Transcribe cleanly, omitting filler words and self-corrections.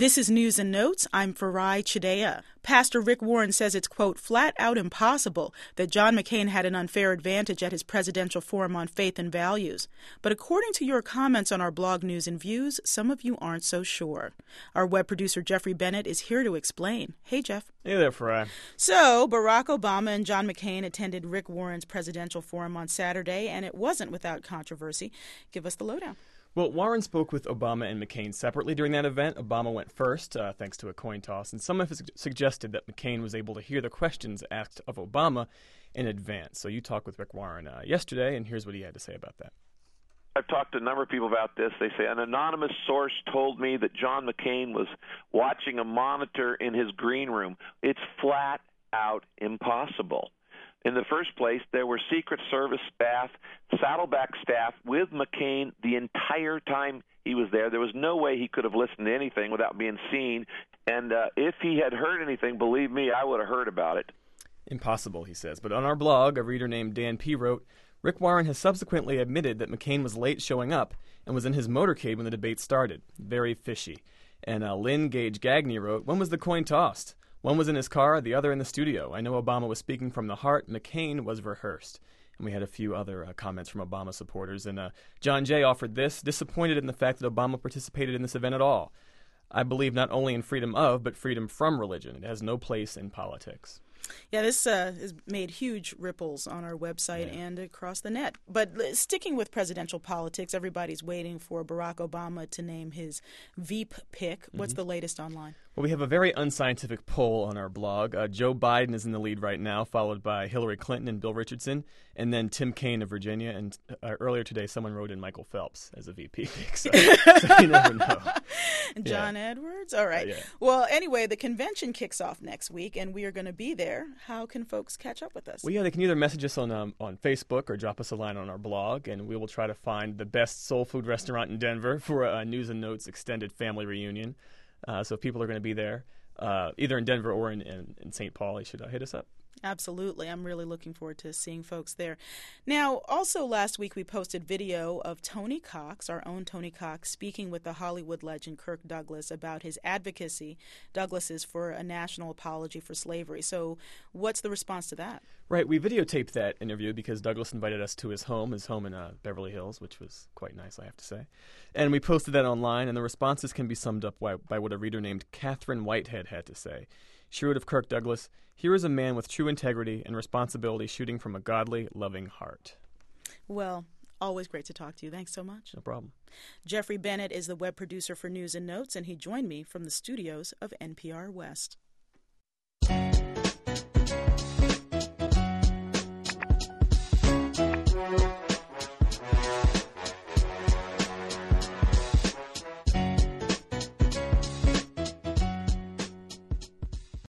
This is News and Notes. I'm Farai Chidea. Pastor Rick Warren says it's, quote, flat out impossible that John McCain had an unfair advantage at his presidential forum on faith and values. But according to your comments on our blog News and Views, some of you aren't so sure. Our web producer Jeffrey Bennett is here to explain. Hey, Jeff. Hey there, Farai. So, Barack Obama and John McCain attended Rick Warren's presidential forum on Saturday, and it wasn't without controversy. Give us the lowdown. Well, Warren spoke with Obama and McCain separately during that event. Obama went first, thanks to a coin toss, and some have suggested that McCain was able to hear the questions asked of Obama in advance. So you talked with Rick Warren yesterday, and here's what he had to say about that. I've talked to a number of people about this. They say an anonymous source told me that John McCain was watching a monitor in his green room. It's flat out impossible. In the first place, there were Secret Service staff, Saddleback staff with McCain the entire time he was there. There was no way he could have listened to anything without being seen. And if he had heard anything, believe me, I would have heard about it. Impossible, he says. But on our blog, a reader named Dan P. wrote, Rick Warren has subsequently admitted that McCain was late showing up and was in his motorcade when the debate started. Very fishy. And Lynn Gage Gagney wrote, when was the coin tossed? One was in his car, the other in the studio. I know Obama was speaking from the heart. McCain was rehearsed. And we had a few other comments from Obama supporters. And John Jay offered this, disappointed in the fact that Obama participated in this event at all. I believe not only in freedom of, but freedom from religion. It has no place in politics. Yeah, this has made huge ripples on our website and across the net. But sticking with presidential politics, everybody's waiting for Barack Obama to name his Veep pick. What's the latest online? Well, we have a very unscientific poll on our blog. Joe Biden is in the lead right now, followed by Hillary Clinton and Bill Richardson, and then Tim Kaine of Virginia. And earlier today, someone wrote in Michael Phelps as a VP pick, so you never know. John Edwards? All right. Well, anyway, the convention kicks off next week, and we are going to be there. How can folks catch up with us? Well, they can either message us on Facebook or drop us a line on our blog, and we will try to find the best soul food restaurant in Denver for a News and Notes extended family reunion. So if people are going to be there, either in Denver or in St. Paul, they should hit us up. Absolutely. I'm really looking forward to seeing folks there. Now, also last week we posted video of Tony Cox, our own Tony Cox, speaking with the Hollywood legend Kirk Douglas about his advocacy, Douglas's, for a national apology for slavery. So what's the response to that? Right. We videotaped that interview because Douglas invited us to his home in Beverly Hills, which was quite nice, I have to say. And we posted that online, and the responses can be summed up by what a reader named Catherine Whitehead had to say. She wrote of Kirk Douglas, here is a man with true integrity and responsibility shooting from a godly, loving heart. Well, always great to talk to you. Thanks so much. No problem. Jeffrey Bennett is the web producer for News and Notes, and he joined me from the studios of NPR West.